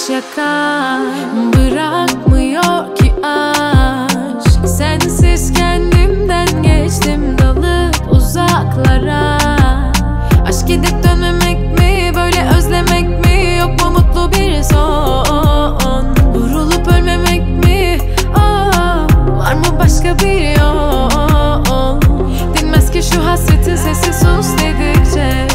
yakar. Bırakmıyor ki aşk. Sensiz kendimden geçtim dalıp uzaklara. Aşk gidip dönmemek mi, böyle özlemek mi? Yok mu mutlu bir son? Vurulup ölmemek mi? Var mı başka bir yol? Dinmez ki şu hasretin sesi sus dedikçe.